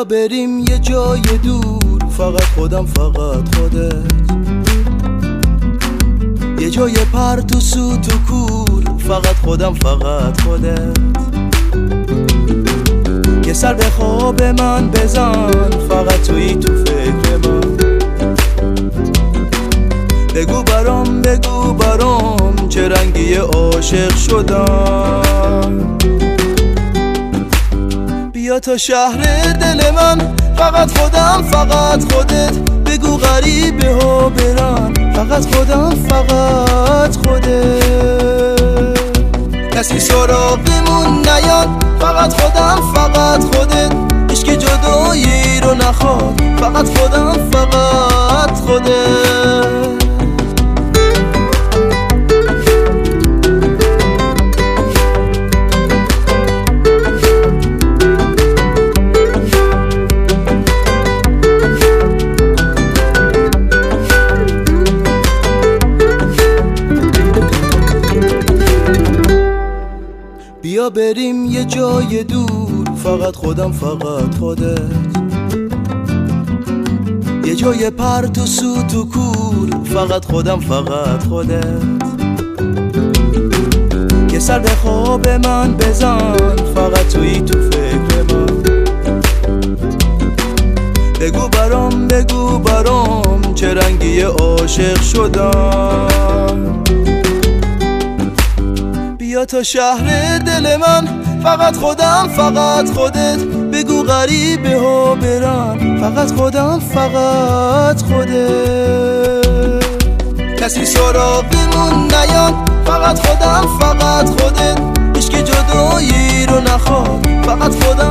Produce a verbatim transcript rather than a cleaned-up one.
بیا بریم یه جای دور، فقط خودم فقط خودت، یه جای پرت و سوت و کور، فقط خودم فقط خودت. یه سر به خواب من بزن، فقط تویی تو فکر من. بگو برام بگو برام چه رنگی عاشق شدم. بیا تا شهر دل من، فقط خودم فقط خودت. بگو غریبه ها برن، فقط خودم فقط خودت. کسی سراغمون نیاد، فقط خودم فقط خودت. هیچکی جدایی رو نخواد، فقط خودم فقط خودت. بیا بریم یه جای دور، فقط خودم فقط خودت، یه جای پرت و سوت و کور، فقط خودم فقط خودت. یه سر به خواب من بزن، فقط تویی تو فکر من. بگو برام بگو برام چه رنگی عاشق شدم. بیا تا شهر دل من، فقط خودم فقط خودت. بگو غریبه ها برن، فقط خودم فقط خودت. کسی سراغمون نیاد، فقط خودم فقط خودت. هیچکی جدایی رو نخواد، فقط خودم